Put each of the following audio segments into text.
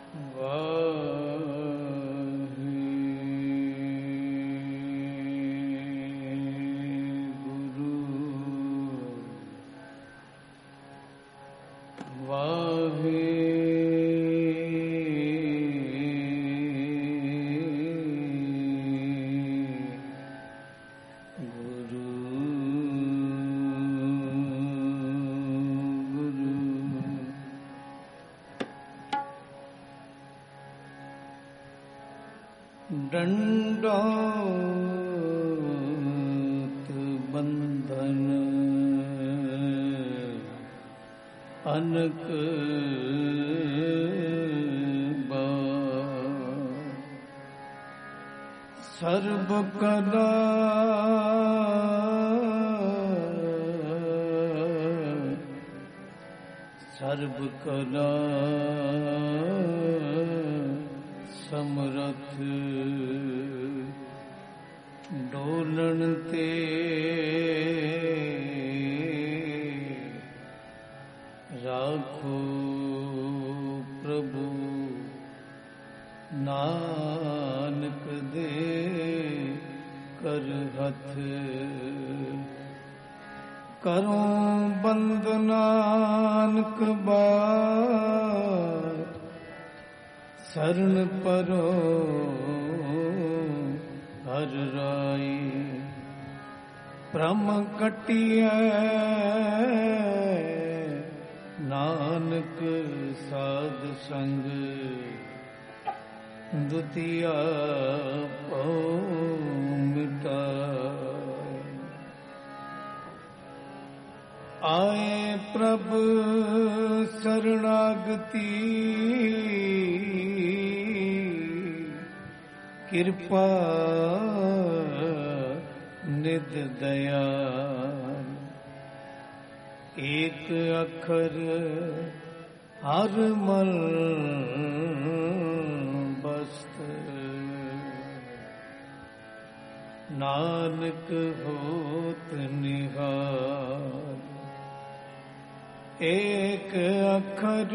ਡੰਡੋਤ ਬੰਧਨ ਅਨਕ ਸਰਬ ਕਲਾ ਸਰਬ ਕਲਾ ਸਮਰਥ ਡੋਲਣ ਤੇ ਰਾਖੋ ਪ੍ਰਭੂ ਨਾਨਕ ਦੇ ਕਰ ਹੱਥ ਕਰੋ ਬੰਦ ਨਾਨਕ ਬਾਰ ਸਰਣ ਪਰੋ ਹਰ ਰਾਈ ਭ੍ਰਮ ਕਟਿਐ ਨਾਨਕ ਸਾਧ ਸੰਗ ਦੁਤੀਆ ਪਉ ਮਿਟਾਇ ਆਏ ਪ੍ਰਭ ਸਰਣਾਗਤੀ ਕਿਰਪਾ ਨਿਧ ਦਇਆਲ ਏਕ ਅੱਖਰ ਹਰ ਮਲ ਬਸਤ ਨਾਨਕ ਹੋਤ ਨਿਹਾਲ ਏਕ ਅੱਖਰ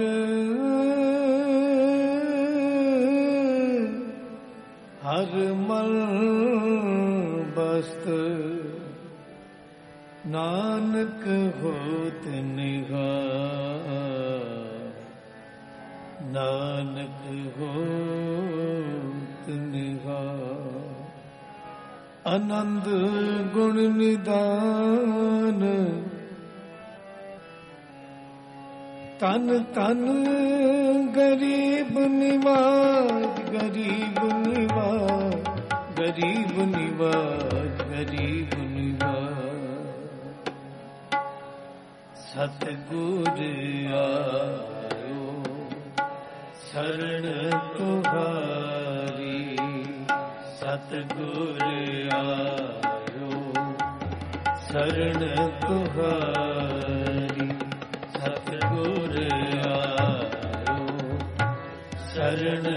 ਹਰ ਮਲ ਬਸਤ ਨਾਨਕ ਹੋਤ ਨਿਹਾਲ ਨਾਨਕ ਹੋਤ ਨਿਹਾਲ ਆਨੰਦ ਗੁਣ ਨਿਦਾਨ ਤਨ ਤਨ ਗਰੀਬ ਨਿਵਾਜ ਗਰੀਬ ਨਿਵਾਜ ਗਰੀਬ ਨਿਵਾਜ ਗਰੀਬ ਨਿਵਾਜ ਸਤਿਗੁਰ ਆਇਓ ਸਰਣ ਤੁਹਾਰੀ ਸਤਿਗੁਰ ਆਇਓ ਸਰਣ ਤੁਹਾਰੀ ਸਤਿਗੁਰ ਆਇਓ ਸਰਣ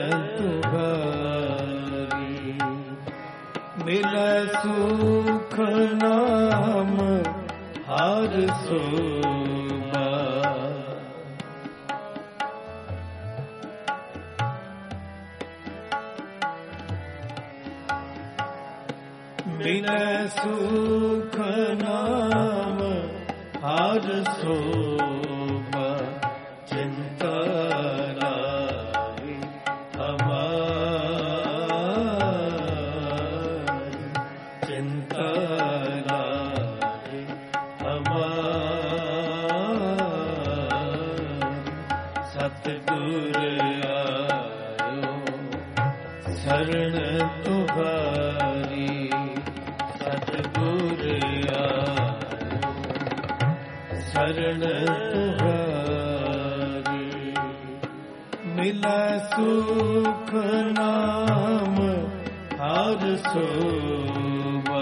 ਤੁਹਾਰੀ ਮਿਲੈ ਸੁਖ ਨਾਮ ਹਰ ਸੋਭਾ ਮਿਲੈ ਸੁਖ ਨਾਮ ਹਰ ਸੋਭਾ ਚਿੰਤਾ ਲਾਈ ਹਮਾਰ ਚਿੰਤਾ ਲਾਈ ਹਮਾਰ ਸਤਿਗੁਰ ਆਇਓ ਸਰਣ ਤੁਹਾਰੀ ਸਤਿਗੁਰ ਆਇਓ ਸਰਣ ਤੁਹਾਰੀ ਮਿਲੈ ਸੁਖ ਨਾਮ ਹਰ ਸੋਭਾ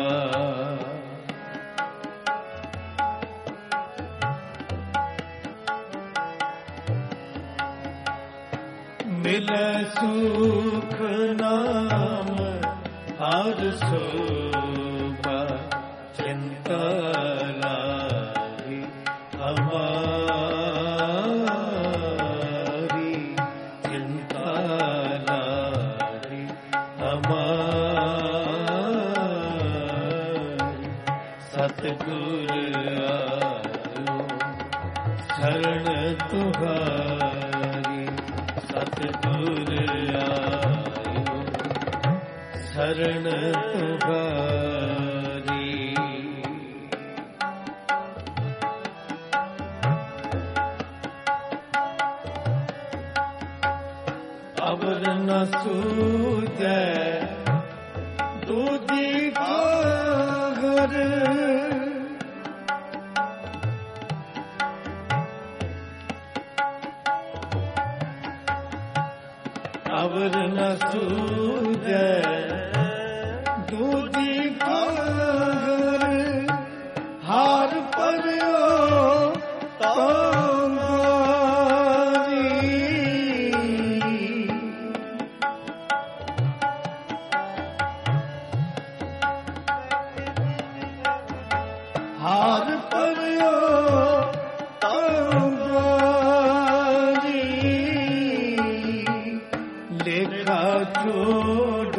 ਮਿਲੈ ਸੁਖ ਨਾਮ ਹਰ ਸੋਭਾ ਚਿੰਤਾ ਲਾਈ ਹਮਾਰੀ ਚਿੰਤਾ सतगुर आयो शरण तुम्हारी, सतगुर आयो शरण तुम्हारी। अबर न सूझे दूजी घर, अबर न सूझे दूजी घर, हार पर्यो हार पर्यो तंगारी, लेखा छोड़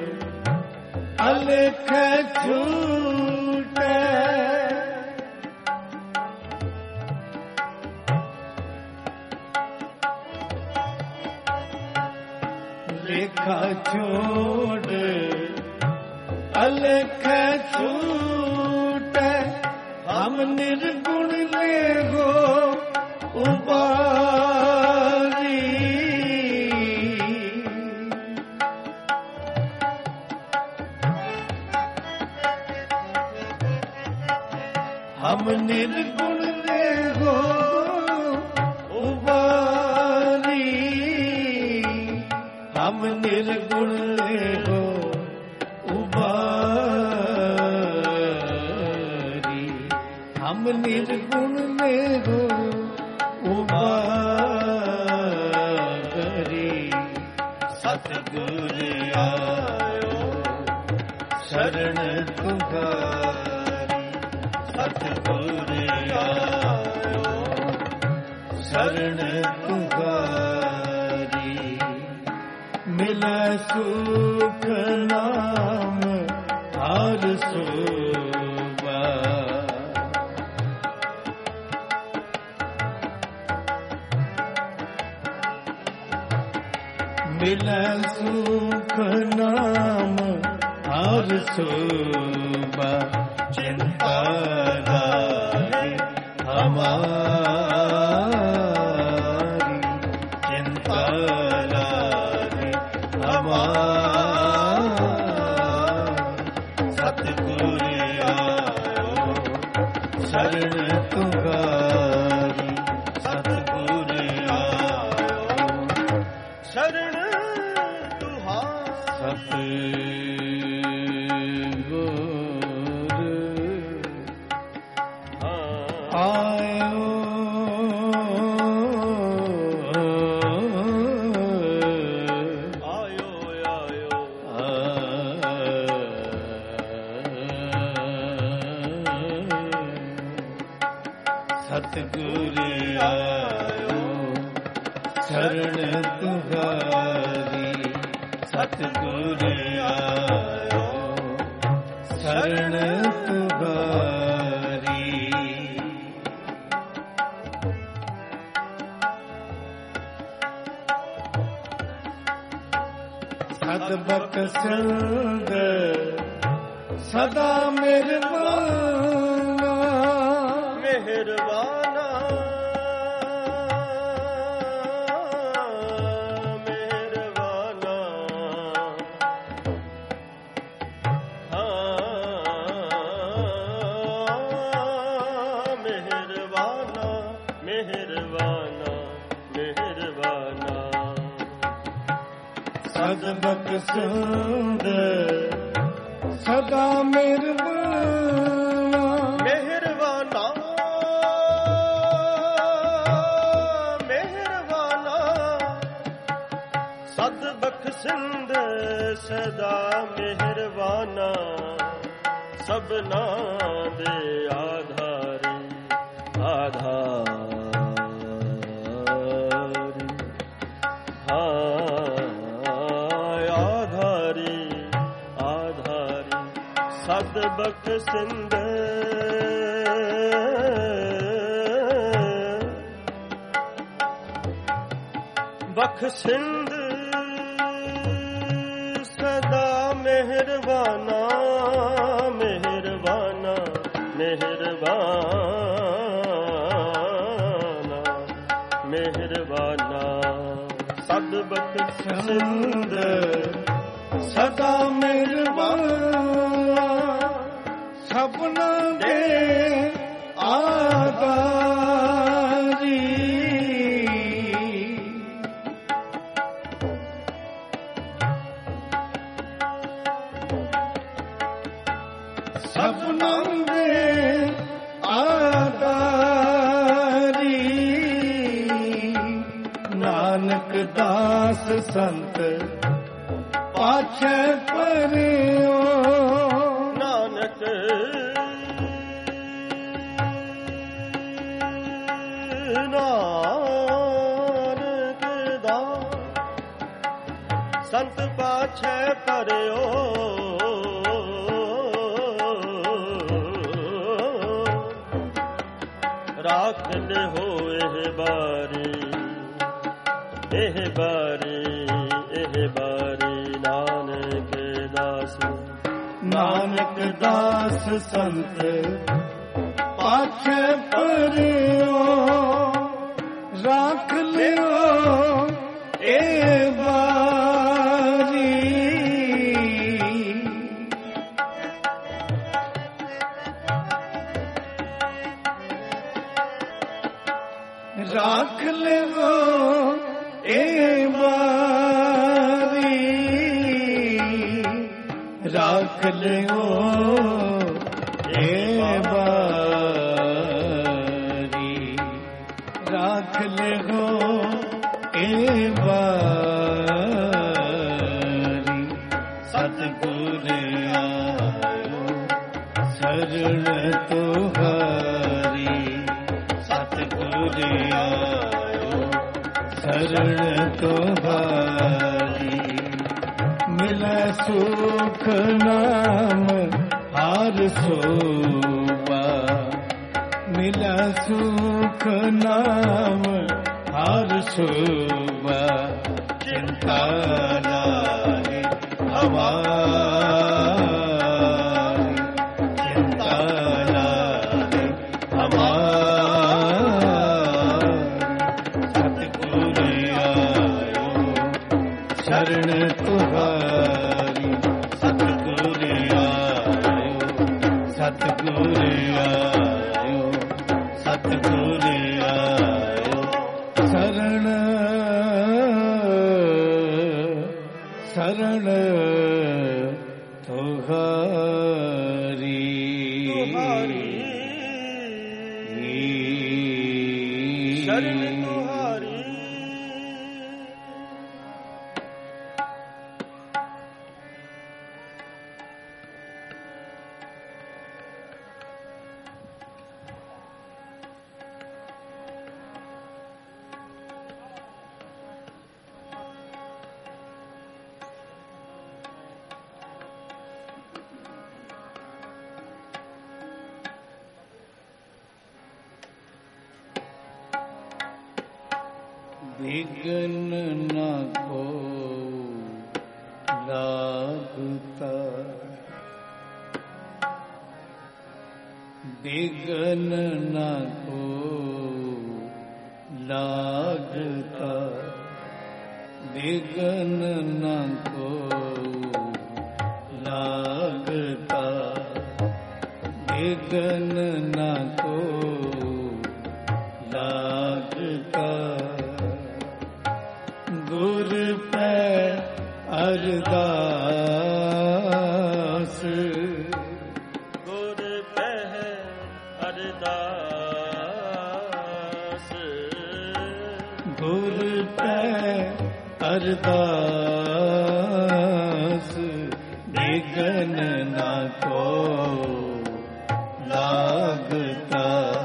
अलख छूटे, लेखा छोड़ अलख छूटे, हम निर्गुण ले हो उबारी, हम निर्गुण ले हो उबारी, हम निर्गुण ले हो उबारी, हम निर्गुण में हो उबारी। सतगुर आयो शरण तुम्हारी, सतगुर आयो शरण तुम्हारी। मिला सुख नाम हर सोबा, मिला सुख नाम हर सोबा, चिंता लागे हमारी, चिंता लागे हमारी। सतगुर आयो शरण तुम्हारी, सतगुर आयो शरण सतगुर आयो आयो सतगुर आयो शरण तुम्हारी, सतगुर आयो शरण तुम्हारी। सदबक संग सदा मेहरबाना, मेहरबाना मेहरबाना, मेहरबाना मेहरबाना मेहरबाना। सदबक संग सदा मेहरबाना, मेहरबाना मेहरबाना। सदबक सिंध सदा मेहरबाना, सबना दे आधारी आधारी, हाँ आधारी आधारी। सदबक सिंध ਬਖਸ਼ਿੰਦ ਸਦਾ ਮਿਹਰਬਾਨਾ ਮਿਹਰਬਾਨਾ ਮਿਹਰਬਾਨਾ ਮਿਹਰਬਾਨਾ ਸਦ ਬਖਸ਼ਿੰਦ ਸਦਾ ਮਿਹਰਬਾਨਾ ਸਭਨਾ ਦੇ ਆਧਾਰੀ ਸਭਨਾ ਦੇ ਆਧਾਰੀ ਨਾਨਕ ਦਾਸ ਸੰਤ ਪਾਛੈ ਪਰਿਓ ਨਾਨਕ ਨਾਨਕ ਦਾ ਸੰਤ ਪਾਛੈ ਪਰਿਓ ਰਾਖ ਲੈ ਹੋਏ ਬਾਰੀ ਇਹ ਬਾਰੀ ਇਹ ਬਾਰੀ ਨਾਨਕ ਦਾਸ ਨਾਨਕ ਦਾਸ ਸੰਤ ਪਾਛੈ ਪਰਿਓ ਰਾਖ ਲਿਓ ਇਹ ਬਾਰੀ ਰਾਖ ਲਿਓ ਇਹ ਬਾਰੀ ਰਾਖ ਲਿਓ ਇਹ ਬਾਰੀ ਰਾਖ ਲਿਓ ਇਹ ਬਾਰੀ ਸਤਿਗੁਰ ਆਇਓ ਸਰਣ ਤੁਹਾਰੀ ਸਤਿਗੁਰ ਆਇਓ ਸਰਣ ਤੁਹਾਰੀ ਮਿਲੈ ਸੁਖ ਨਾਮ ਹਰ ਸੋਭਾ ਮਿਲੈ ਸੁਖ ਨਾਮ ਹਰ ਸੋਭਾ ਚਿੰਤਾ ਨਾਹੀ ਹਮਾਰੀ ਚਿੰਤਾ ਨਾਹੀ ਹਮਾਰੀ ਸਤਿਗੁਰ ਆਇਓ ਸ਼ਰਨ ਤੁਹਾਰੀ ਸਤਿਗੁਰ ਆਇਓ ਸਤਿਗੁਰ ਆਇਓ ਸਤਿਗੁਰ ਆਇਓ ਸ਼ਰਨ ਸ਼ਰਨ ਤੁਹਾਰੀ ਸ਼ਰਨ ਤੁਹਾਰੀ ਵਿਗਨ ਨ ਕੋ ਲਾਗਤਾ ਵਿਗਨ ਨ ਕੋ ਲਾਗਤਾ ਵਿਗਨ ਨ ਕੋ ਲਾਗਤਾ ਵਿਗਨ ਨ ਕੋ ਲਾਗਤਾ ਗੁਰ ਪੈ ਅਰਦਾਸ ਗੁਰ ਪੈ ਅਰਦਾਸ ਗੁਰ ਪੈ ਅਰਦਾਸ ਵਿਗਨ ਨਾ ਕੋ ਲਾਗਤਾ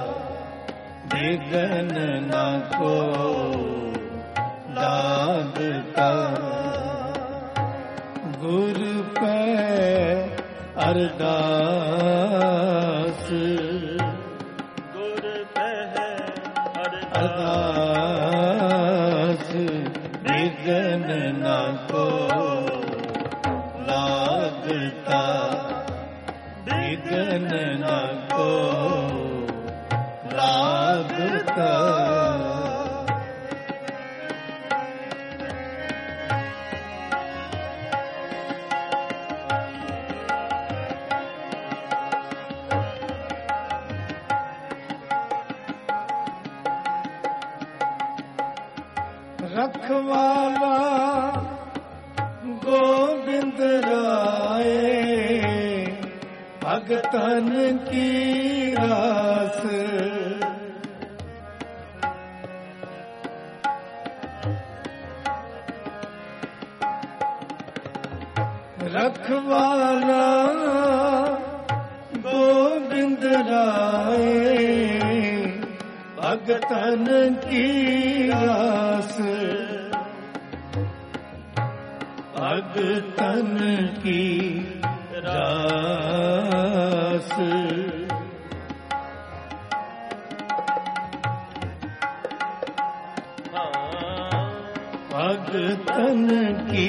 ਵਿਗਨ ਨਾ ਕੋ ਲਾਗਤਾ ਗੁਰ ਪੈ ਅਰਦਾਸ ਗੁਰ ਪੈ ਅਰਦਾਸ बिघन न को लागता, बिघन न को लागता। रखवाला गोविंद राय, भगतन की रास। रखवाला गोविंद राय, भगतन की रास। भगतन की रास। भगतन की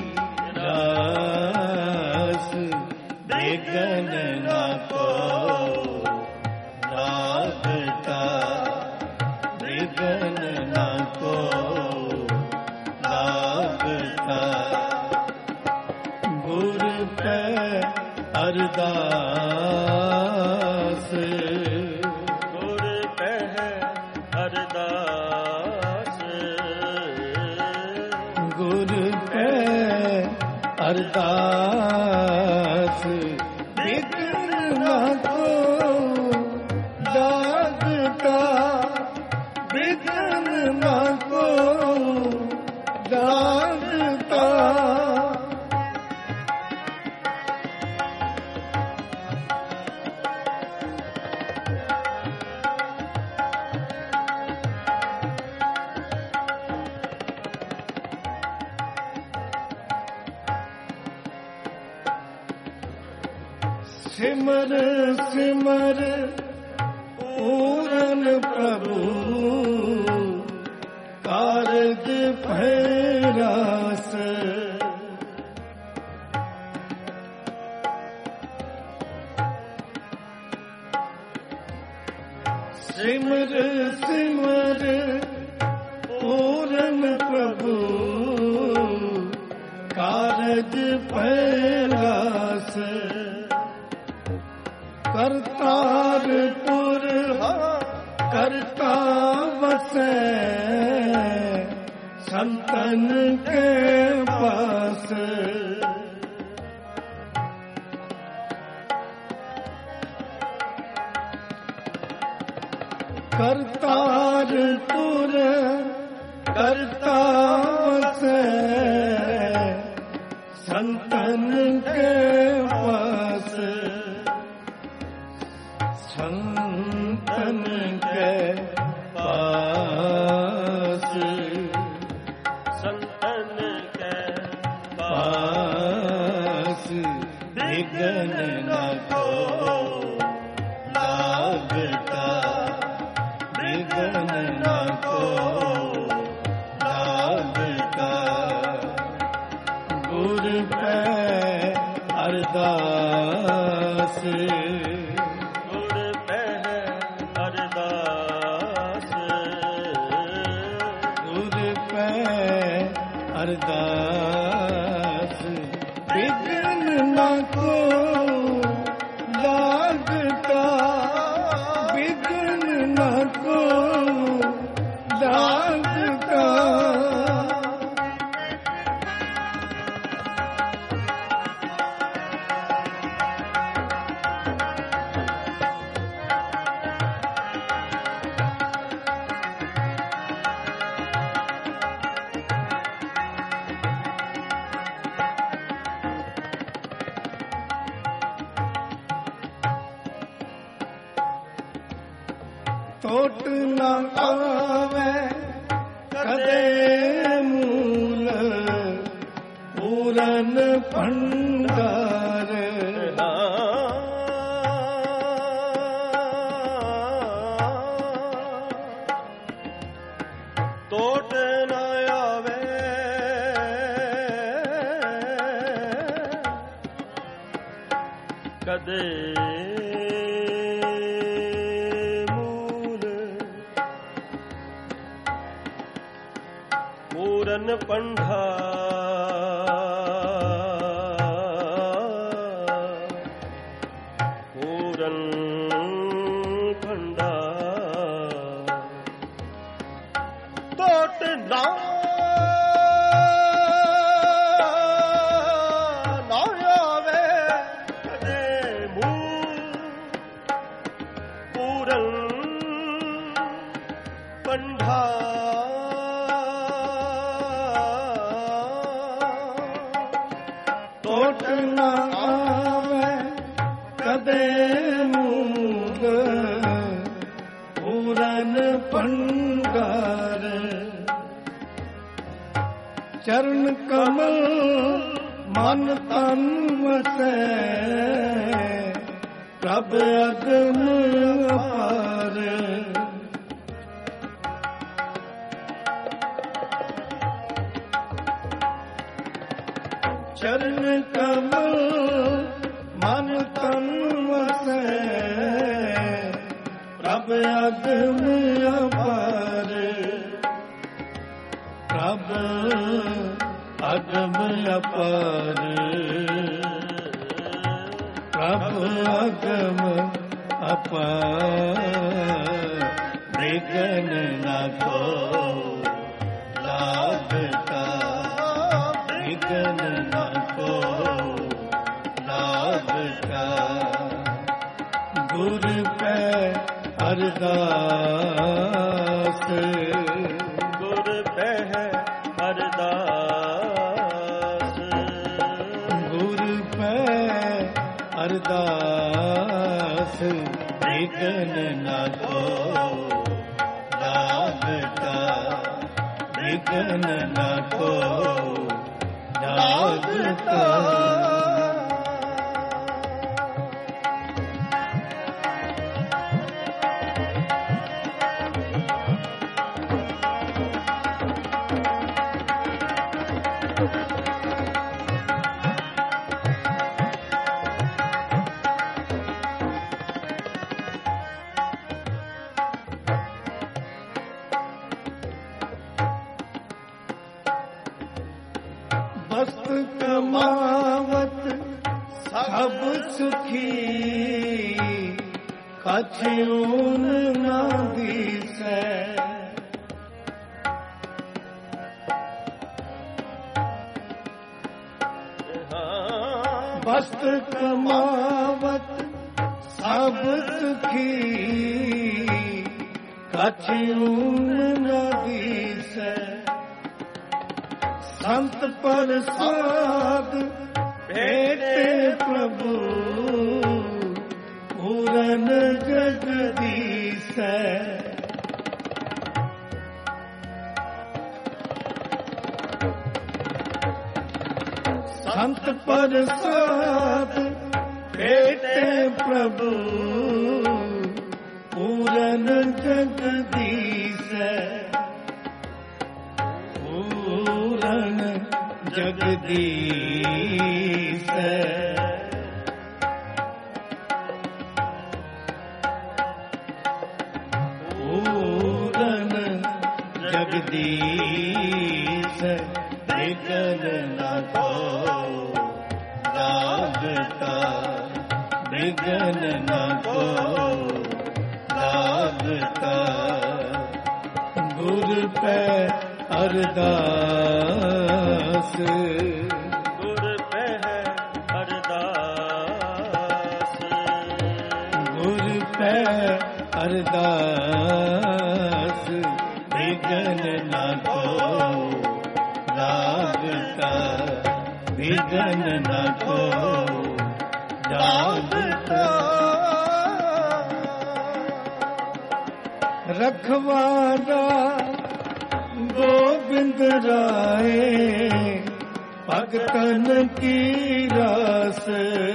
रास। बिघन न को लागता, बिघन न को लागता। गुर पे अरदास, गुर पे अरदास। गुर पे अरदास। बिघन न को लागता, बिघन न को लागता। सिमर सिमर पूरन प्रभु, कारज भैरास। सिमर सिमर पूरन प्रभु, कारज भैरास। करतारपुर करता बसे, संतन के पास। करतारपुर करता बसे, संतन के पास। संतन के पास। संतन के पास। बिघन न को लागता, बिघन न को लागता। गुर पे अरदास, अरदास। बिघन न को लागता, बिघन न को लागता। टोट न आवे कदे मूल, पूरन भंडार। टोट न आवे ਕਦੇ ਮੂਲ ਪੂਰਨ ਪੰਢਾ ਪੂਰਨ ਪੰਢਾ ਟੋਟ ਨਾ ਟੋਟ ਨਾ ਆਵੇ ਕਦੇ ਮੂਲ ਪੂਰਨ ਪੰਡਾਰ ਚਰਨ ਕਮਲ ਮਨ ਤਨ ਵਸੈ ਪ੍ਰਭ ਅਗਮ ਅਪਾਰ ਚਰਨ ਕਮਲ ਮਨ ਤਨ ਵਸੈ ਪ੍ਰਭ ਅਗਮ ਅਪਾਰ ਪ੍ਰਭ ਅਗਮ ਅਪਾਰ ਪ੍ਰਭ ਅਗਮ ਅਪਾਰ ਵਿਗਨ ਨਾ ਕੋ ਲਾਗਤਾ ਵਿਗਨ ਨਾ ਕੋ ਲਾਗਤਾ ਗੁਰ ਪੈ ਅਰਦਾਸ ਗੁਰ ਪੈ ਅਰਦਾਸ ਗੁਰ ਪੈ ਅਰਦਾਸ ਵਿਗਨ ਨਾ ਕੋ ਲਾਗਤਾ ਵਿਗਨ ਨਾ ਕੋ ਲਾਗਤਾ ਬਸਤ ਕਮਾਵਤ ਸਭ ਸੁਖੀ ਕਛੂਨ ਨਾ ਦੀਸੈ ਬਸਤ ਕਮਾਵਤ ਸਭ ਸੁਖੀ ਕਛੂਨ ਨਾ ਦੀਸੈ ਸੰਤ ਪ੍ਰਸਾਦ ਭੇਟੇ ਪ੍ਰਭੂ ਪੂਰਨ ਜਗਦੀਸੈ ਸੰਤ ਪ੍ਰਸਾਦ ਭੇਟੇ ਪ੍ਰਭੂ ਪੂਰਨ ਜਗਦੀਸੈ ਪੂਰਨ ਜਗਦੀਸੈ ਪੂਰਨ ਜਗਦੀਸੈ ਵਿਗਨ ਨਾ ਕੋ ਲਾਗਤਾ ਵਿਗਨ ਨਾ ਕੋ ਲਾਗਤਾ ਗੁਰ ਪੈ ਅਰਦਾਸ ਗੁਰ ਪੈ ਅਰਦਾਸ ਗੁਰ ਪੈ ਅਰਦਾਸ ਵਿਗਨ ਨਾ ਕੋ ਲਾਗਤਾ ਵਿਗਨ ਨਾ ਕੋ ਲਾਗਤਾ ਰਖਵਾਲਾ ਗੋਬਿੰਦ ਰਾਏ ਭਗਤਨ ਕੀ ਰਾਸ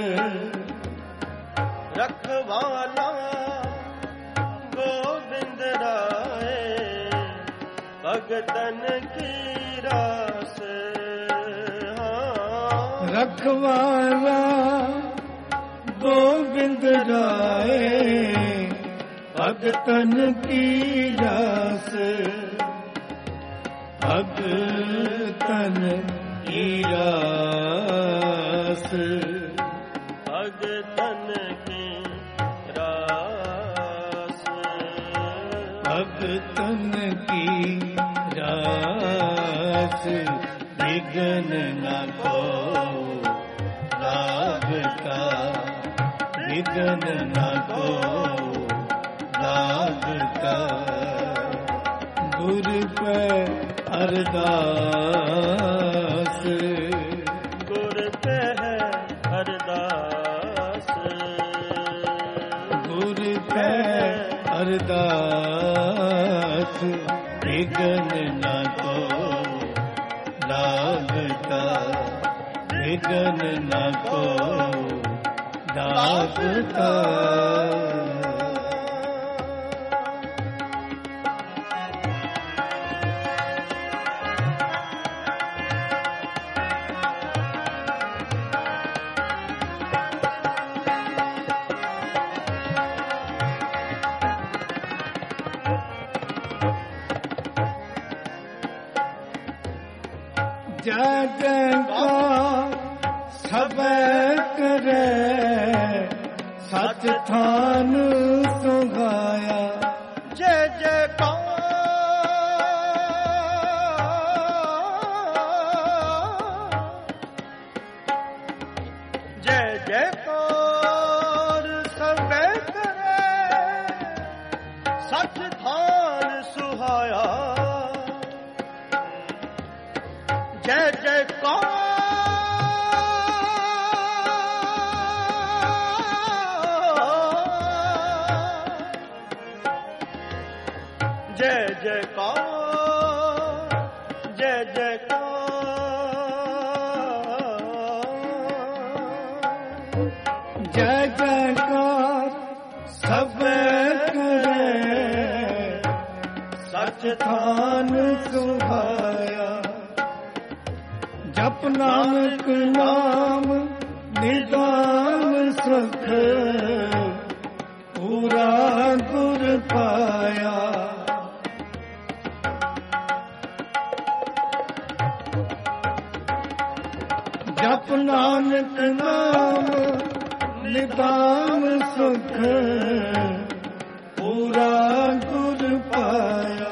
ਰਖਵਾਲਾ ਗੋਬਿੰਦ ਰਾਏ ਭਗਤਨ ਕੀ ਰਾਸ ਰਖਵਾਲਾ गोविंद राय भगतन की रास भगतन की रास भगतन की रास भगतन की रास विघ्न न को लागता विघ्न न को लागता गुरु पे अरदास गुर पे है अरदास गुरु पे अरदास विघ्न न को लागता विघ्न न को लागता जग को सब करे सच थान सुगाया जय जय जय जयकार सबे करे सच थान सुहाया जय जयकार जय जयकार जय जयकार जय जयकार सब करे सच थान सुहाया जप नानक नाम निदान सुख पूरा गुर पाया जप नानक नाम निदान सुख पूरा गुर पाया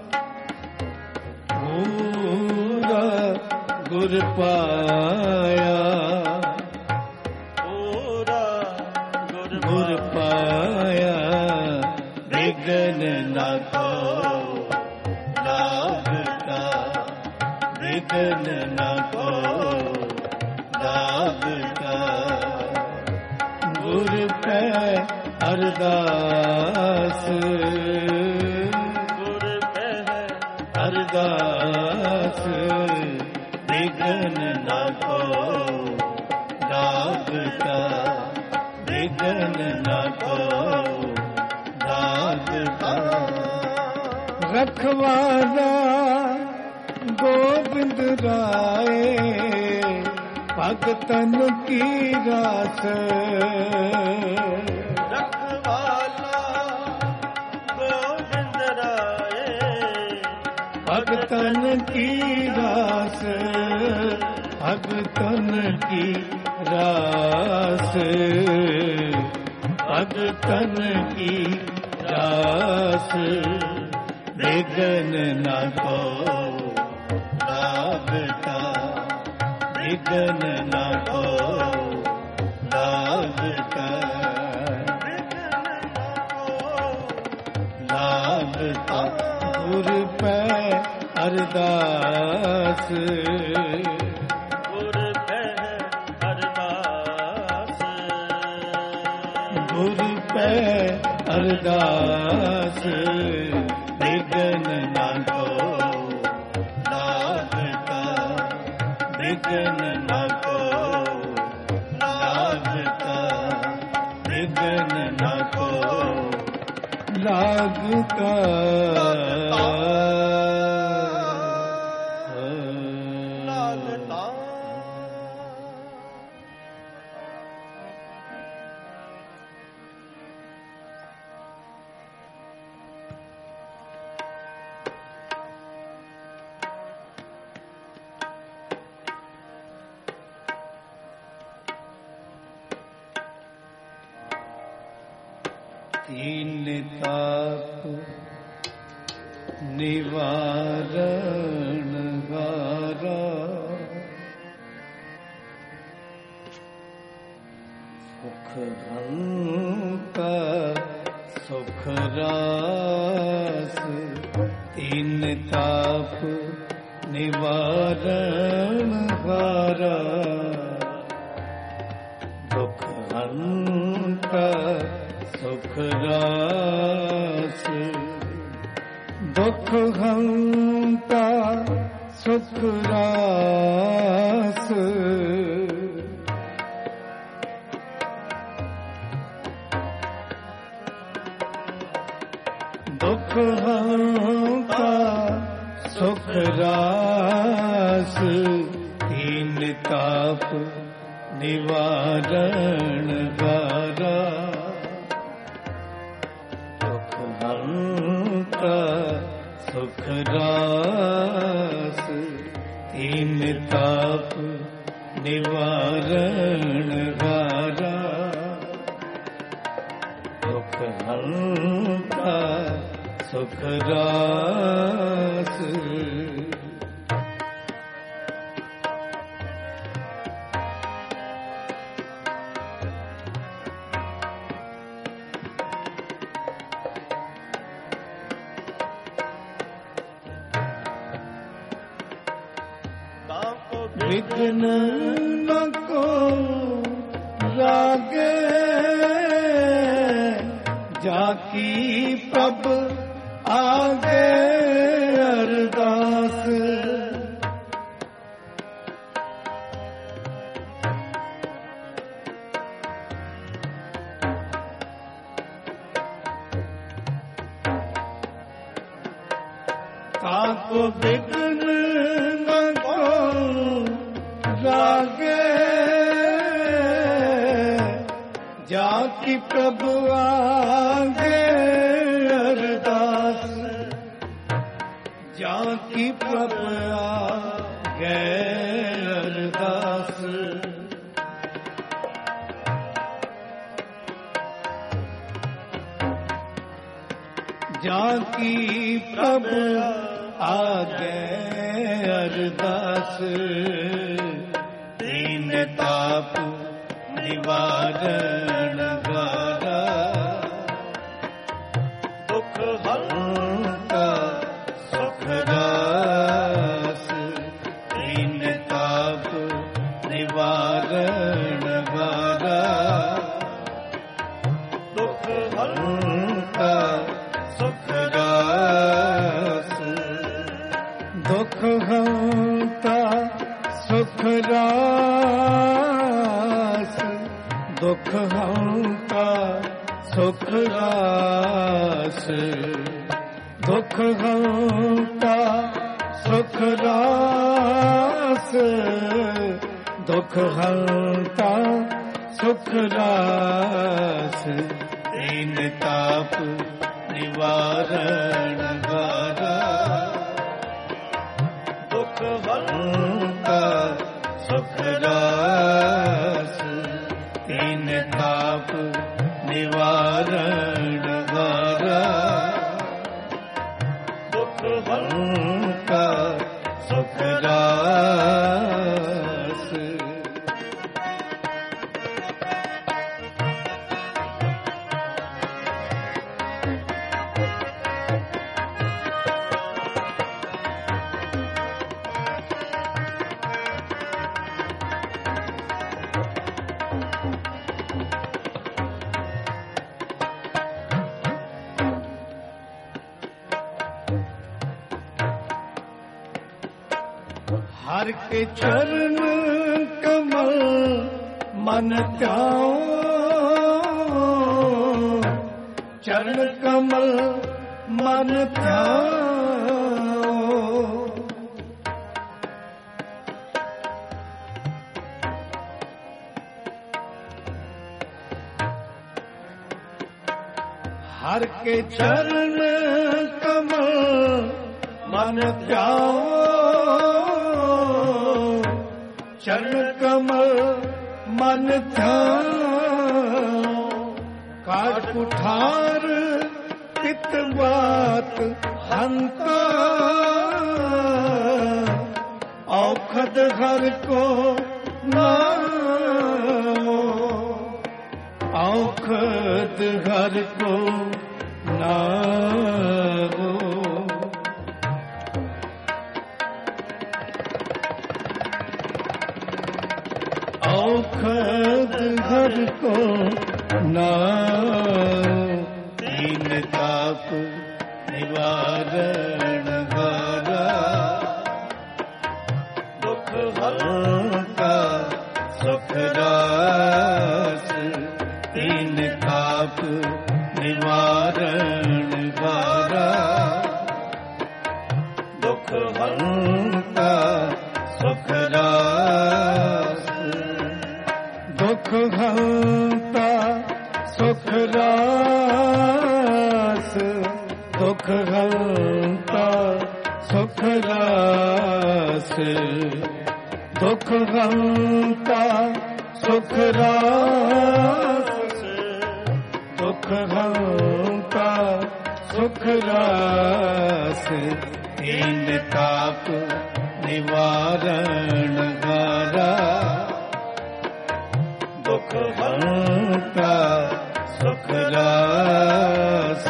पूरा गुर पाया पूरा गुर पाया विघ्न न को लागता विघ्न न को लागता गुर पे अरदास गुर पे है अरदास विघ्न न को लागता विघ्न न को लागता रखवाला गोविंद राय भगतन की रास रखवाला गोविंद राय भगतन की रास भगतन की रास भगतन की रास विघ्न न को लागता विघ्न न को लागता लागता गुर पे अरदास गुर पे है अरदास गुर पे अरदास विघ्न न को लागता विघ्न न को लागता विघ्न न को लागता लागता तीन ताप निवारण हारा सुख हंता सुख रास तीन ताप निवारण हारा दुख हंता सुख रास दुख हंता सुख रास दुख हंता सुख रास तीन ताप निवारण हारा दुख हंता सुख रास तीन ताप निवारण हारा दुख हंता सुख रास विघ्न न को लागे जाकी प्रभ आगे अरदास ताको विघ्न न को लागे जाकी प्रभु आगे अरदास जाकी प्रभु आगे अरदास जाकी प्रभु आगे अरदास तीन ताप निवारण हारा दुख हंता सुख रास तीन ताप निवारण हारा दुख हंता सुख रास दुख हंता सुख रास दुख हंता सुख रास दुख हंता सुख रास दुख हंता सुख रास तीन ताप निवारण हारा दुख हंता सुख रास तीन ताप निवारण हारा दुख हंता सुख रास हर के चरण कमल मन ध्याओ चरण कमल मन ध्याओ हर के चरण कमल मन ध्याओ चरण कमल मन ध्याओ ਕਾਜ ਕੁਠਾਰ ਪਿਤ ਬਾਤ ਹੰਤਾ ਔਖਦ ਹਰ ਕੋ ਨਾਮੋ ਔਖਦ ਹਰ ਕੋ ਨਾਮੋ ਔਖਦ ਹਰ ਕੋ ਨਾਮ ਦੀਨ ਤਾਪ ਨਿਵਾਰਨ ਹਾਰਾ ਦੁਖ ਹਰਤਾ ਸੁਖ ਰਾਸ ਦੀਨ ਤਾਪ ਨਿਵਾਰਨ ਹਾਰਾ ਦੁਖ ਹਰਤਾ ਸੁਖ ਰਾਸ ਦੁਖ ਹਰਤਾ ਸੁਖ ਰਾਸ ਦੁਖ ਹਰਤਾ ਸੁਖ ਰਾਸ ਦੁਖ ਹਰਤਾ ਸੁਖ ਰਾਸ ਦੁਖ ਹਰਤਾ ਸੁਖ ਰਾਸ ਦੀਨ ਤਾਪ ਨਿਵਾਰਨ ਹਾਰਾ ਦੁਖ ਹਰਤਾ ਸੁਖ ਰਾਸ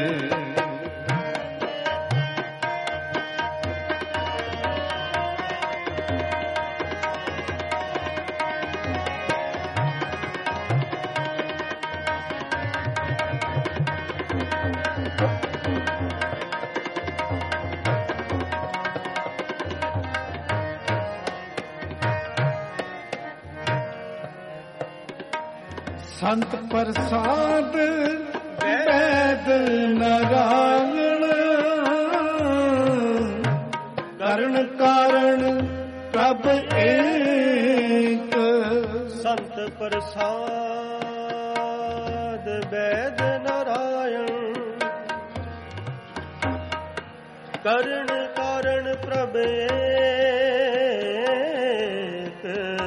ਸੰਤ ਪ੍ਰਸਾਦ ਵੈਦ ਨਾਰਾਇਣ ਕਰਨ ਕਾਰਨ ਪ੍ਰਭ ਏਕ ਸੰਤ ਪ੍ਰਸਾਦ ਵੈਦ ਨਾਰਾਇਣ ਕਰਨ ਕਾਰਨ ਪ੍ਰਭ ਏਕ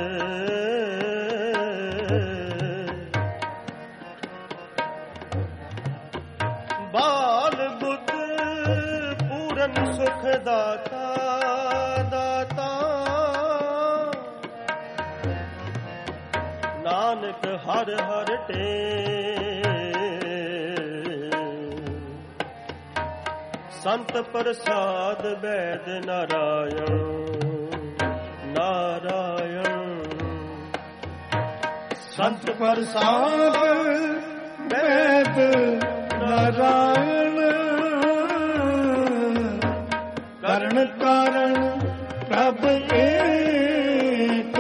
ਬਾਲ ਬੁੱਧ ਪੂਰਨ ਸੁਖ ਦਾਤਾ ਦਾਤਾ ਨਾਨਕ ਹਰ ਹਰ ਟੇਕ ਸੰਤ ਪ੍ਰਸਾਦ ਵੈਦ ਨਾਰਾਇਣ ਨਾਰਾਇਣ ਸੰਤ ਪ੍ਰਸਾਦ ਵੈਦ ਨਾਰਾਇਣ ਕਰਨ ਕਾਰਨ ਪ੍ਰਭ ਏਕ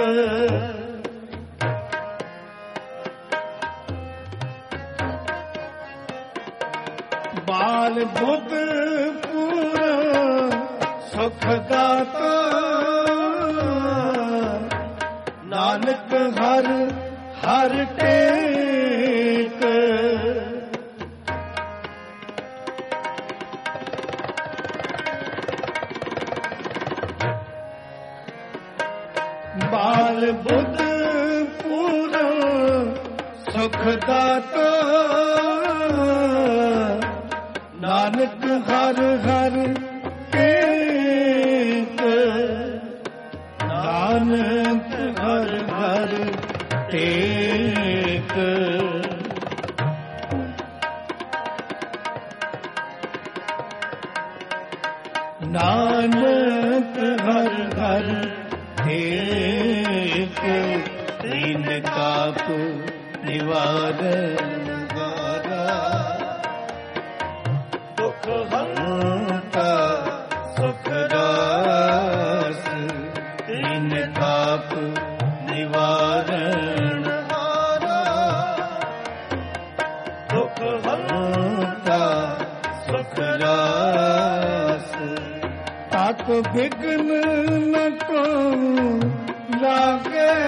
ਬਾਲ ਬੁੱਧ ਪੂਰਾ ਸੁਖ ਦਾਤਾ ਨਾਨਕ ਹਰ ਹਰ ਟੇਕ ਬਾਲ ਬੁੱਧ ਪੂਰਾ ਸੁਖ ਦਾਤਾ ਨਾਨਕ ਹਰ ਹਰ ਟੇਕ ਨਾਨਕ ਹਰ ਹਰ ਟੇਕ ਨਾਨਕ ਹਰ ਹਰ ਟੇਕ ਦੀਨ ਤਾਪ ਨਿਵਾਰਨ ਹਾਰਾ ਦੁਖ ਹਰਤਾ ਸੁਖ ਰਾਸ ਦੀਨ ਤਾਪ ਨਿਵਾਰਨ ਹਾਰਾ ਦੁਖ ਹਰਤਾ ਸੁਖ ਰਾਸ ਤਾਪ ਬਿਘਨ ਨ ਕੋ ਲਾਗੇ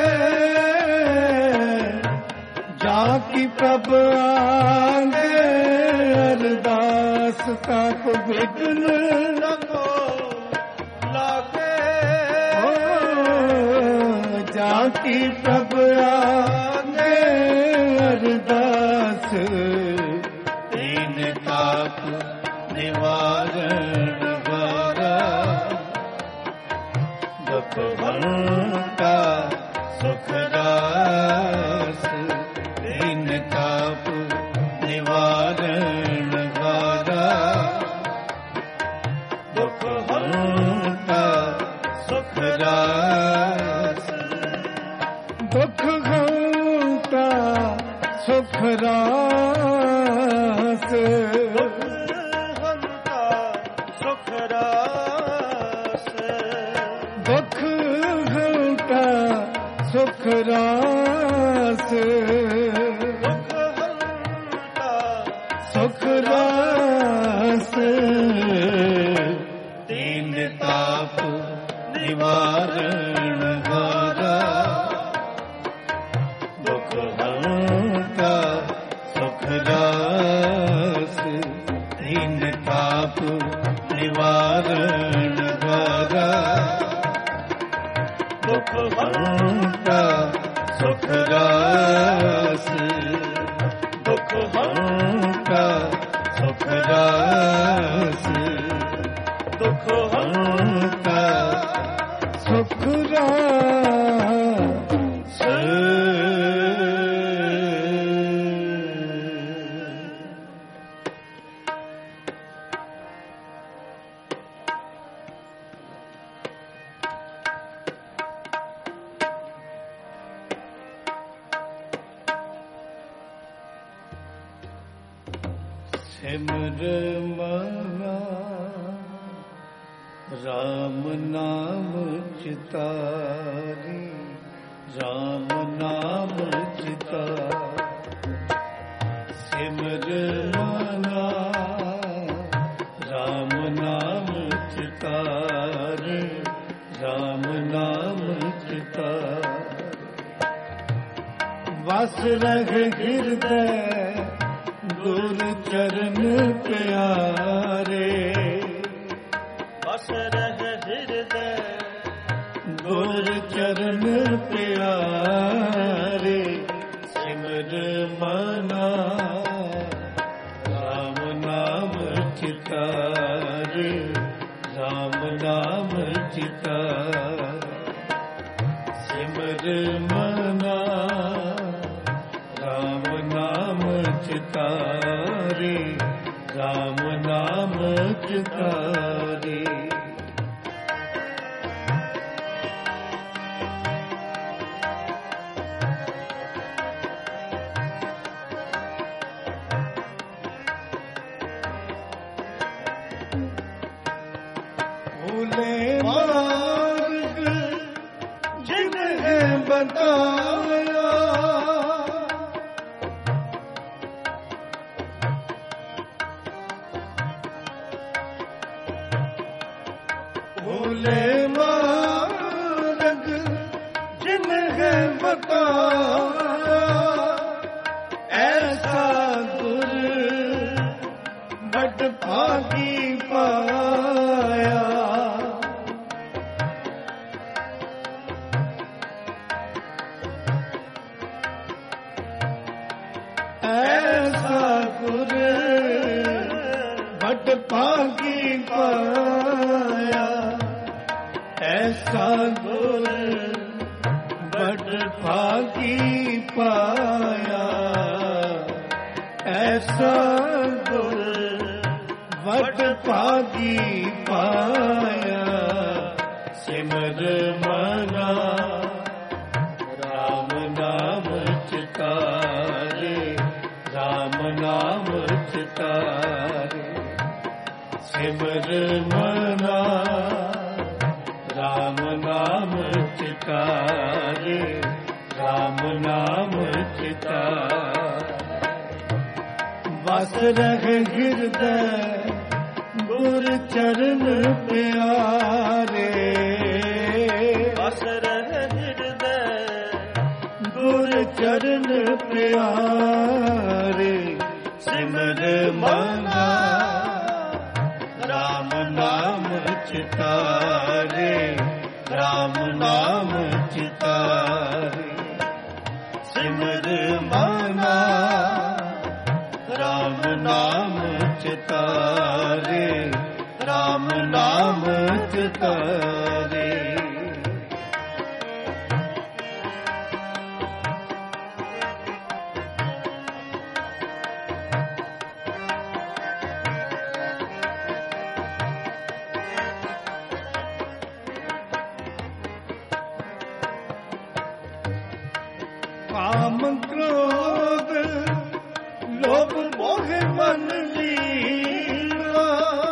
ਜਾ ਕੀ ਪ੍ਰਭ ਆਗੇ ਅਰਦਾਸ ਤਾਪ ਬਿਘਨ ਨ ਕੋ ਲਾਗੇ ਜਾ ਕੀ ਪ੍ਰਭ ਆਗੇ ਅਰਦਾਸ दीन ताप निवारण द्वारा दुख हरता सुख दास दीन ताप निवारण द्वारा दुख हरता सुख दास दुख हरता सुख रास दुख हरता सुख रास सुख रास दीन ताप निवारण द्वारा दुख हरता सुख रास दीन ताप निवारण द्वारा दुख हरता सुख रास दुख हरता सुख रास दुख हरता सुख रास सिमर मना राम नाम चितारी राम नाम चितारी सिमर मना राम नाम चितारी राम नाम चितारी बस रह हृदय गुरु चरण प्यारे बस रह हृदय गुरु चरण प्यारे सिमर मना राम नाम चितारे राम नाम चितारे सिमर मना राम नाम चितारे राम नाम चितारे भूले मार्ग जिन्हें बताया भूले मार्ग जिन्हें बताया ऐसा गुर बट भागी पाया ऐसा गुर बट भागी पाया ऐसा गुर बट भागी पाया ऐसा गुर बट भागी पाया सिमर मना राम नाम चितारे राम नाम चितारे सिमर मना राम नाम चितारे राम नाम चितारे बस रह हृदय गुरु चरण प्यारे बस रह हृदय गुरु चरण प्यारे सिमर मना राम नाम चितारे राम नाम चितारे सिमर मना काम क्रोध लोभ मोह मन लीना,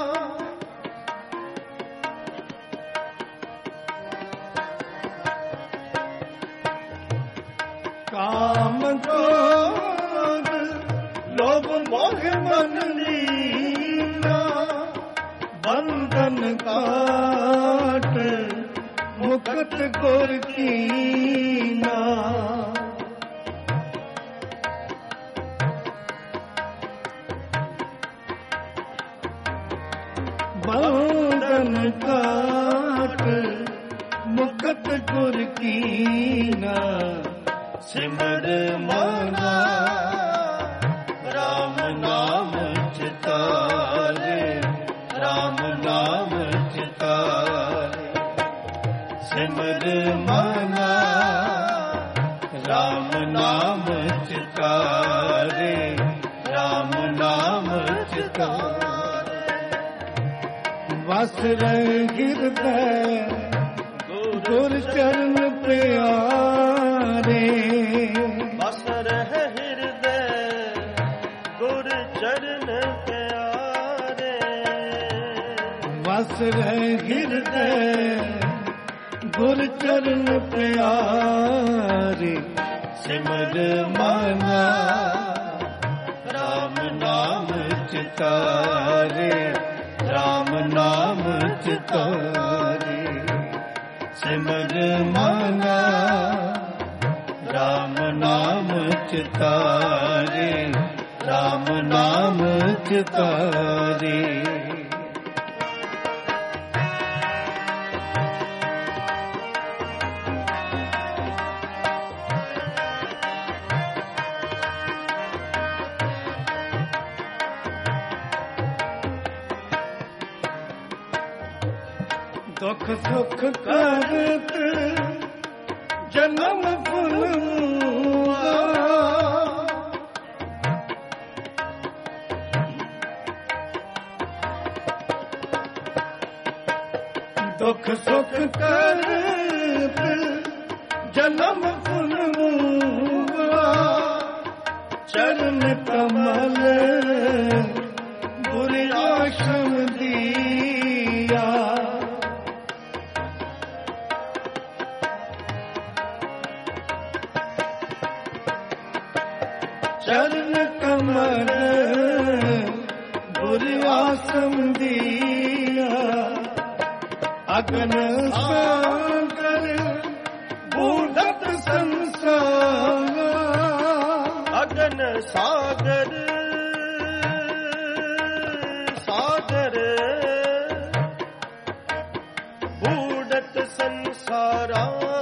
काम क्रोध लोभ मोह मन लीना, बंधन काट मुक्त गुर कीना, बंधन काट मुक्त गुर कीना, सिमर मना राम नाम चितारे, राम नाम चितारे, सिमर मना राम नाम चितारे, राम नाम चितारे, वस रहे हृदय गुर चरण प्यारे, बस रहे हृदय गुर चरण प्यारे, वस रहे हृदय गुर चरण प्यारे, सिमर मना राम नाम चितारे, राम नाम चितारे, सिमर मना राम नाम चितारे, राम नाम चितारे, दुख सुख करत जन्म फुलमुआ, दुख सुख करत जन्म फुलमुआ, चरण कमल गुर आश्रम दिया, चरण कमल गुर आश्रम दिया, अगन सागर बूढ़त संसार, अगन सागर सागर बूढ़त संसारा,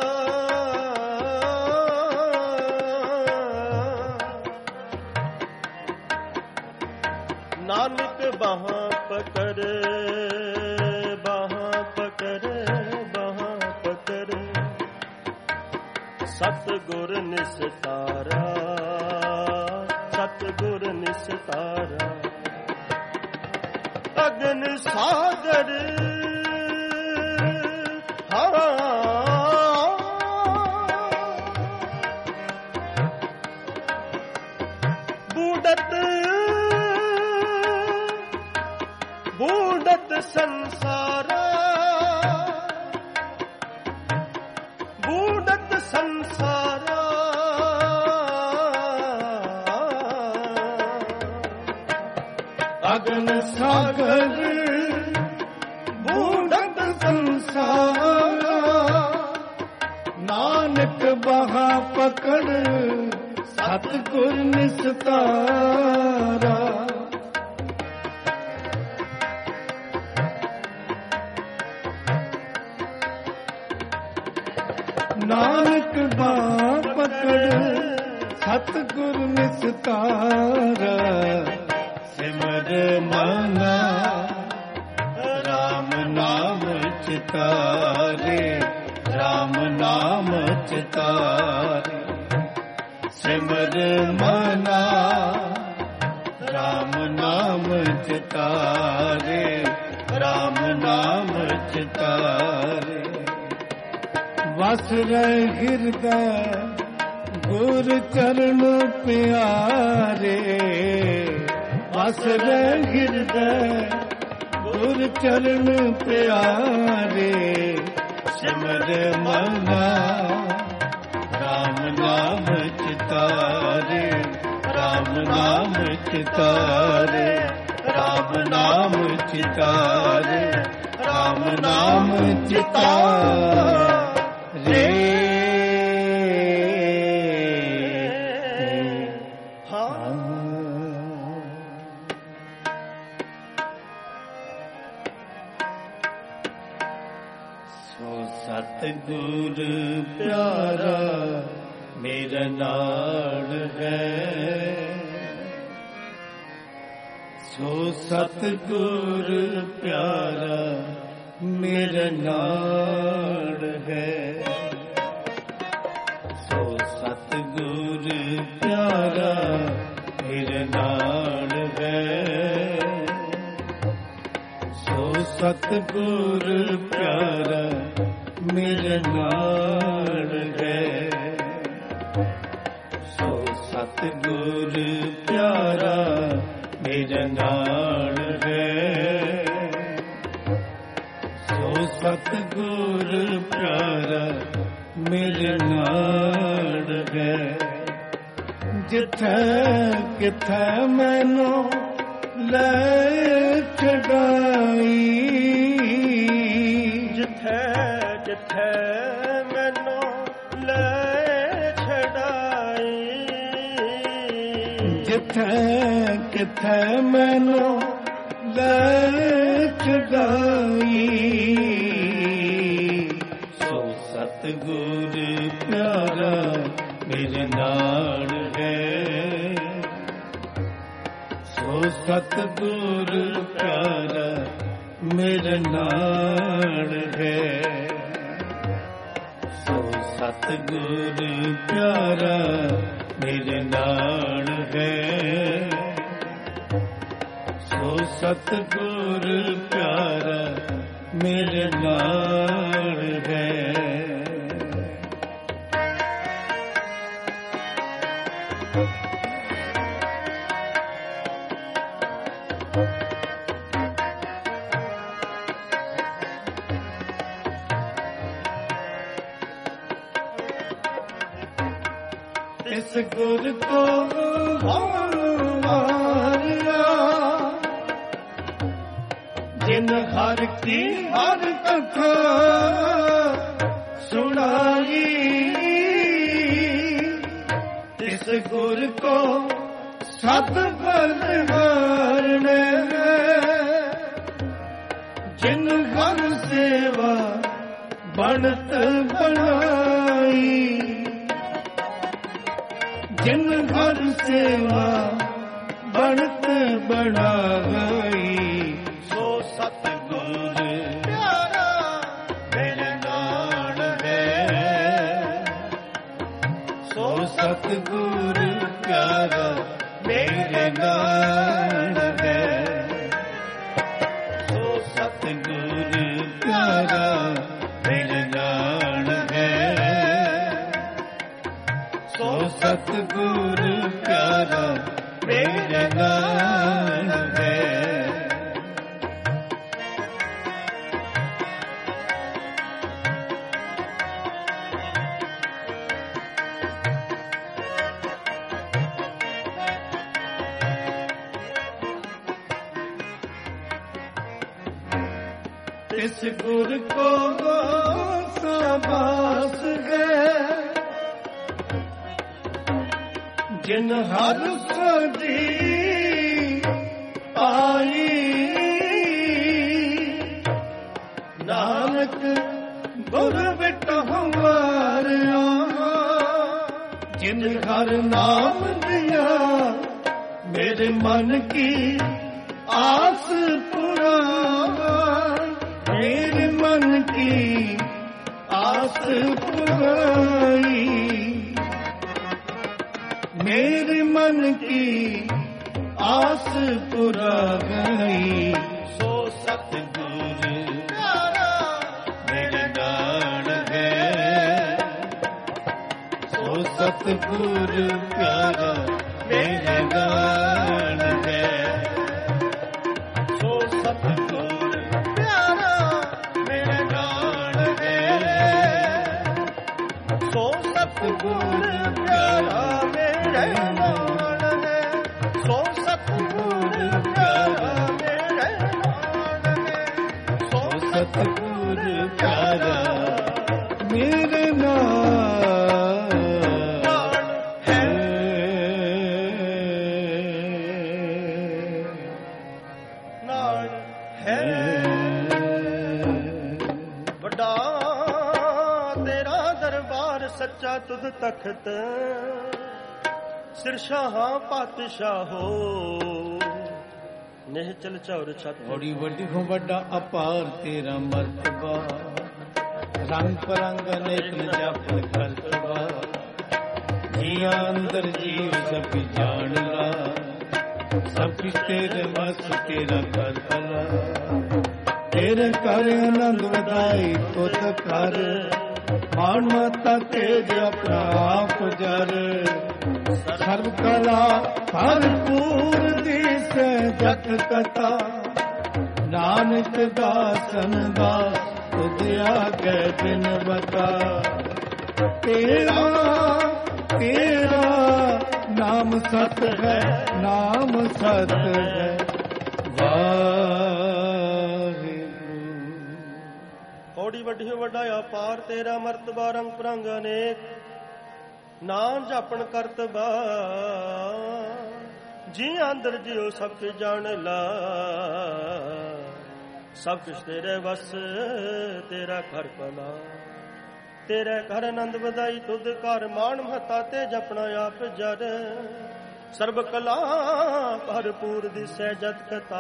नानक बाहां पकड़ बाहां पकड़ बाहां पकड़, सतगुर निस्तारा सतगुर निस्तारा, अगन सागर बूढ़त संसारा, बूढ़त संसारा, अगन सागर बूढ़त संसारा, नानक बहा पकड़ सतगुर निस्तारा, नानक बाह पकड़ सतगुर निस्तारा, सिमर मना राम नाम चितारे, राम नाम चितारे, सिमर मना राम नाम चितारे, राम नाम चितारे, वस रहे हृदय गुर चरण प्यारे बस हृदय गुर चरण प्यारे सिमर मना राम नाम चितारे राम नाम चितारे राम नाम चितारे राम नाम चितारे सतगुर प्यारा मेरा नाम है सो सतगुर प्यारा मेरा नाम है सो सतगुर प्यारा मेरा नाम है सो सतगुर प्यारा मेरा नाम है सो सतगुर प्यारा मेरा नाम है सो सतगुर प्यारा मेरा नाम है जिथे किथे मैनू ले छड़ाई जिथे जिथे मैनू ले छड़ाई जिथे किथे मैनू ले छड़ाई सो सतगुर प्यारा मेरे नाल है सो सतगुर प्यारा मेरे नाल है सो सतगुर प्यारा मेरे नाल है सो सतगुर प्यारा मेरे नाल है इस गुर को मारिया जिन हर की हर कथा सुनाई इस गुर को सत बलिहार ने जिन हर सेवा बनत बनाई जिन घर सेवा बनत बना गई सो सतगुर प्यारा मेरे नाल है सो सतगुर प्यारा मेरे नाल है सो सतगुर प्यारा मेरे नाल है सो सतगुर प्यारा मेरे नाल है इस गुर को शाबाश है जिन हर सदी आई नानक गुर बिटा हमारा जिन हर नाम दिया मेरे मन की आस पूरा मेरे मन की आस पुराई मेरे मन की आस पुरा गई सो सतगुर प्यारा मेरे नाल है सो ਸੋ ਸਤਿਗੁਰ ਪਿਆਰਾ ਮੇਰੇ ਨਾਲ ਹੈ। ਸੋ ਸਤਿਗੁਰ ਪਿਆਰਾ ਮੇਰੇ ਨਾਲ ਹੈ। ਸੋ ਸਤਿਗੁਰ ਪਿਆਰਾ ਮੇਰੇ ਨਾਲ ਹੈ। ਸੋ ਸਤਿਗੁਰ ਪਿਆਰਾ ਮੇਰੇ ਨਾਲ ਹੈ। ਸੋ ਸਤਿਗੁਰ ਪਿਆਰਾ ਮੇਰੇ ਨਾਲ ਹੈ। ਨਾਲ ਹੈ। ਵੱਡਾ ਤੇਰਾ ਦਰਬਾਰ ਸੱਚਾ ਤੁਧ ਤਖਤ ਸਿਰਸ਼ਾਹਾਂ ਪਾਤਸ਼ਾਹੋ ਨਿਹਚਲ ਚੌਰ ਛਤ। ਬੜੀ ਵੱਡੀ ਹੋ ਵੱਡਾ ਅਪਾਰ ਤੇਰਾ ਮਰਤਬਾ ਰੰਗ ਪਰੰਗ ਅਨੇਕ ਜਾਪਨ ਕਰਤਬਾ। ਜੀਆਂ ਅੰਦਰ ਜੀਵ ਸਭ ਜਾਣ ਲਾ ਸਭ ਕੁਛ ਤੇਰੇ ਵਸ ਤੇਰਾ ਕਰ ਭਲਾ। ਤੇਰੇ ਕਰ ਆਨੰਦ ਵਧਾਈ ਤੁਧ ਕਰ ਮਾਨ ਮਤਾ ਤੇਜ ਆਪਣਾ ਆਪ ਜਰ। ਸਰਬ ਕਲਾ ਭਰਪੂਰ ਦਿਸੈ ਜਤ ਕਥਾ ਨਾਨਕ ਦਾਸਨ ਦਾਸ ਤੁਧ ਆਗੇ ਬਿਨ ਬਤਾ। ਤੇਰਾ ਤੇਰਾ ਨਾਮ ਸਤ ਹੈ ਨਾਮ ਸਤ ਹੈ ਵਾਹਿਗੁਰੂ। ਔੜੀ ਵੱਡੀ ਵੱਡਾ ਅਪਾਰ ਤੇਰਾ ਮਰਤਬਾ ਰੰਗ ਪ੍ਰੰਗ ਅਨੇਕ ਨਾਮ ਜਾਪਣ ਕਰਤਬਾ। ਜੀ ਅੰਦਰ ਜਿਉ ਸਭ ਕੁਝ ਜਾਣ ਲਾ ਸਭ ਕੁਛ ਤੇਰੇ ਵਸ ਤੇਰਾ ਘਰ ਭਲਾ। ਤੇਰੇ ਘਰ ਆਨੰਦ ਵਧਾਈ ਤੁਧ ਘਰ ਮਾਣ ਮਹਤਾ ਤੇ ਜਪਣਾ ਆਪ ਜਰ। ਸਰਬ ਕਲਾ ਭਰਪੂਰ ਦਿਸੈ ਜਤ ਕਥਾ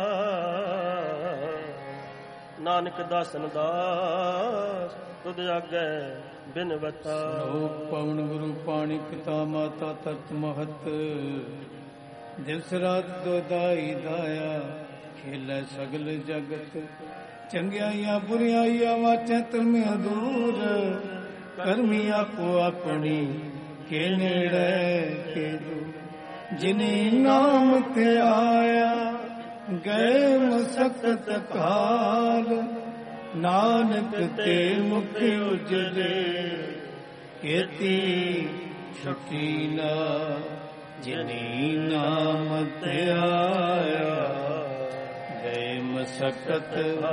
ਨਾਨਕ ਦਾਸਨ ਦਾਸ ਤੁਧ ਆਗੇ ਬਿਨ ਬਤਾ। ਪਵਨ ਗੁਰੂ ਪਾਣੀ ਪਿਤਾ ਮਾਤਾ ਤਤ ਮਹਤ ਦਿਵਸ ਰਾਤ ਦੋਦਾਈ ਦਾਇਆ ਖੇਲੇ ਸਗਲ ਜਗਤ। ਚੰਗਿਆਈਆਂ ਬੁਰਿਆਈਆਂ ਵਾਚੈ ਤਰਮਿਆ ਦੂਰ ਕਰਮੀ ਆਪੋ ਆਪਣੀ ਕੇ ਨੇੜੇ ਕੇ ਦੂਰ। ਜਿਨੇ ਨਾਮ ਤੇ ਆਇਆ ਗਏ ਮਸਕਤ ਕਾਲ ਨਾਨਕ ਤੇ ਮੁਖ ਉਜਲੇ ਕੀਤੀ ਛੁੱਟੀ ਨਾ। ਜਿਨੇ ਨਾਮ ਤੇ ਆਇਆ ਗਏ ਮਸਕਤ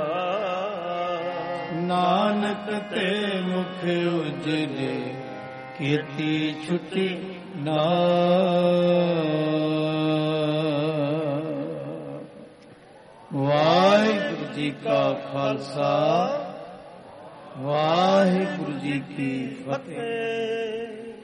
ਨਾਨਕ ਤੇ ਮੁਖ ਉਜਲੇ ਕੀਤੀ ਛੁੱਟੀ ਨਾ। ਵਾਹਿਗੁਰੂ ਜੀ ਕਾ ਖਾਲਸਾ ਵਾਹਿਗੁਰੂ ਜੀ ਕੀ ਫਤਿਹ।